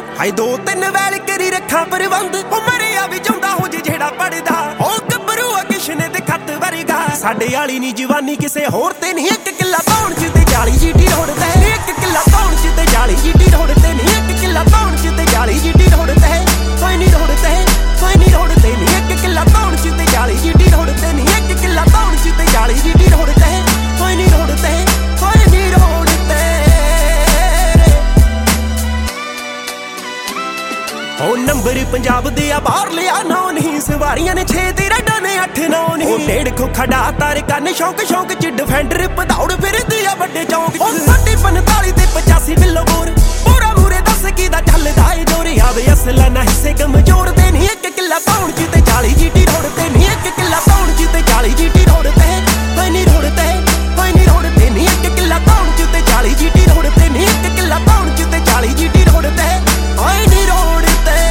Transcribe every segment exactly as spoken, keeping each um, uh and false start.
ਹਾਏ ਦੋ ਤਿੰਨ ਵੈਲ ਕਰੀ ਰੱਖਾਂ ਪ੍ਰਬੰਧ ਉਹ ਮਰਿਆ ਵੀ ਜਾਂਦਾ ਹੋ ਜੇ ਜਿਹੜਾ ਪੜਦਾ ਉਹ ਗੱਭਰੂ ਆ ਕਿਸ਼ਨੇ ਤੇ ਖੱਤ ਵਰਗਾ ਸਾਡੇ ਵਾਲੀ ਨੀ ਜਵਾਨੀ ਕਿਸੇ ਹੋਰ ਤੇ ਨਹੀਂ ਇੱਕ ਕਿੱਲਾ ਪਾਉਣ ਚ ਤੇ ਚਾਲੀ ਜੀਟੀ ਰੋੜਦਾ ਹੈ ਇੱਕ ਕਿੱਲਾ ਪਾਉਣ ਚ ਤੇ ਚਾਲੀ ਜੀਟੀ ਰੋੜਦੇ ਨਹੀਂ ਇੱਕ ਕਿੱਲਾ ਪਾਉਣ ਚ ਤੇ ਚਾਲੀ ਜੀਟੀ ਰੋੜਦਾ ਹੈ ਕੋਈ ਨਹੀਂ ਰੋੜਦਾ ਹੈ ਕੋਈ ਨਹੀਂ ਰੋੜਦੇ ਨਹੀਂ ਇੱਕ ਕਿੱਲਾ ਪਾਉਣ ਚ ਤੇ ਚਾਲੀ ਜੀਟੀ ਰੋੜਦੇ ਨਹੀਂ ਇੱਕ ਕਿੱਲਾ ਪਾਉਣ ਚ ਤੇ ਚਾਲੀ ਜੀਟੀ ਰੋੜਦਾ ਹੈ ਕੋਈ ਨਹੀਂ ਰੋੜਦਾ ਹੈ ਕੋਈ ਨਹੀਂ ਰੋੜਦੇ ਉਹ ਨੰਬਰ ਪੰਜਾਬ ਦੇ ਆ ਬਾਹਰ ਲਿਆ ਨੌ ਨਹੀਂ ਸਵਾਰੀਆਂ ਨੇ ਛੇ ਤੇ ਰਡਾਂ ਨੇ ਅੱਠ ਨੌ ਨਹੀਂ ਉਹ ਡੇਢ ਖੋ ਖੜਾ ਤਾਰ ਕੰਨ ਸ਼ੌਂਕ ਸ਼ੌਂਕ ਚ ਡਿਫੈਂਡਰ ਪਧੌੜ ਫਿਰਦੀ ਆ ਵੱਡੇ ਚੌਂਕ ਉਹ ਸਾਡੀ ਪੰਤਾਲੀ ਤੇ ਪਚਾਸੀ ਬਿੱਲੋ ਬੋਰ ਪੂਰਾ ਮੂਰੇ ਦੱਸ ਕੀ ਦਾ ਚੱਲਦਾ ਏ ਜੋਰ ਆਵੇ ਅਸਲਾ ਨਾ ਹਿੱਸੇ ਕਮਜ਼ੋਰ ਦੇ ਨਹੀਂ ਇੱਕ ਕਿੱਲਾ ਪਾਉਣ ਚ ਤੇ ਚਾਲੀ ਜੀਟੀ ਰੋੜਦੇ ਨਹੀਂ ਇੱਕ ਕਿੱਲਾ ਪਾਉਣ ਚ ਤੇ ਚਾਲੀ ਜੀਟੀ ਰੋੜਦੇ ਕੋਈ ਨਹੀਂ ਰੋੜਦੇ ਕੋਈ ਨਹੀਂ ਰੋੜਦੇ ਨਹੀਂ ਇੱਕ ਕਿੱਲਾ ਪਾਉਣ ਚ ਤੇ ਚਾਲੀ ਜੀਟੀ ਰੋੜਦੇ ਨਹੀਂ ਇੱਕ ਕਿੱਲਾ ਪਾਉਣ ਚ ਤੇ ਚਾਲੀ ਜੀਟੀ ਰੋੜਦੇ ਕੋਈ ਨਹੀਂ ਰੋੜਦੇ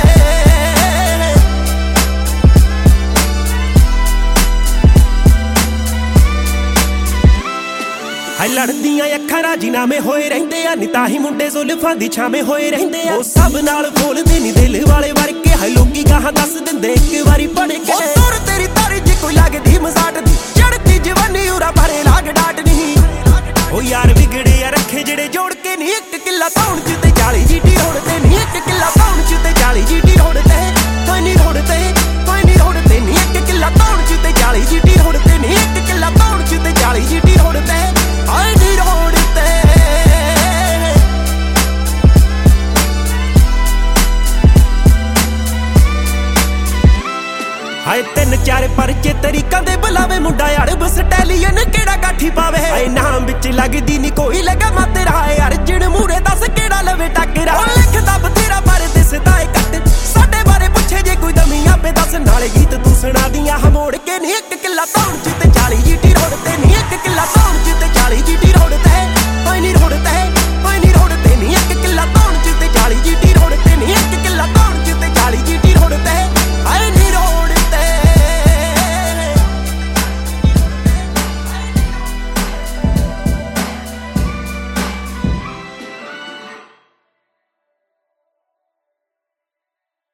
ਹਾਏ ਲੜਦੀਆਂ ਅੱਖਾਂ ਰਾਜੀਨਾਮੇ ਹੋਏ ਰਹਿੰਦੇ ਆ ਨੀ ਤਾਂ ਹੀ ਮੁੰਡੇ ਜ਼ੁਲਫਾਂ ਦੀ ਛਾਵੇਂ ਹੋਏ ਰਹਿੰਦੇ ਆ ਉਹ ਸਭ ਨਾਲ ਬੋਲਦੇ ਨੀ ਦਿਲ ਵਾਲੇ ਵਰ ਕੇ ਹਾਏ ਲੋਕੀ ਗਾਹਾਂ ਦੱਸ ਦਿੰਦੇ ਇੱਕ ਵਾਰੀ ਪੜ ਕੇ ਉਹ ਤੁਰ ਤੇਰੀ ਤਾਰੀ ਜੇ ਕੋਈ ਲੱਗਦੀ ਮਜ਼ਾਟ ਦੀ ਚੜਦੀ ਜਵਾਨੀ ਉਰਾ ਭਰੇ ਲਾਗ ਡਾਟ ਨਹੀਂ ਉਹ ਯਾਰ ਵਿਗੜੇ ਆ ਰੱਖੇ ਜਿਹੜੇ ਜੋੜ ਕੇ ਨੀ ਇੱਕ ਕਿੱਲਾ ਪਾਉਣ ਚ ਤੇ ਚਾਲੀ ਜੀਟੀ ਰੋੜਦੇ ਨੀ ਇੱਕ ਕਿੱਲਾ ਪਾਉਣ ਚ ਤੇ ਚਾਲੀ ਜੀਟੀ ਰੋੜਦੇ ਕੋਈ ਨਹੀਂ ਰੋੜਦੇ ਕੋਈ ਨਹੀਂ ਰੋੜਦੇ ਨੀ ਇੱਕ ਕਿੱਲਾ ਪਾਉਣ ਚ ਤੇ ਚਾਲੀ ਜੀਟੀ ਰੋੜਦੇ ਨੀ ਇੱਕ ਕਿੱਲਾ ਪਾਉਣ ਚ ਤੇ ਚਾਲੀ ਜੀਟੀ ਰੋੜਦੇ ਆਈ ਨੀ ਰੋੜਦੇ ਹਾਏ ਤਿੰਨ ਚਾਰ ਪਰਚੇ ਤਰੀਕਾਂ ਦੇ ਬੁਲਾਵੇ ਮੁੰਡਾ ਅੜਬ ਸਟੈਲੀਅਨ ਕਿਹੜਾ ਕਾਠੀ ਪਾਵੇ ਹਾਏ ਨਾਮ ਵਿੱਚ ਲੱਗਦੀ ਨੀ ਕੋਈ ਲਗਾ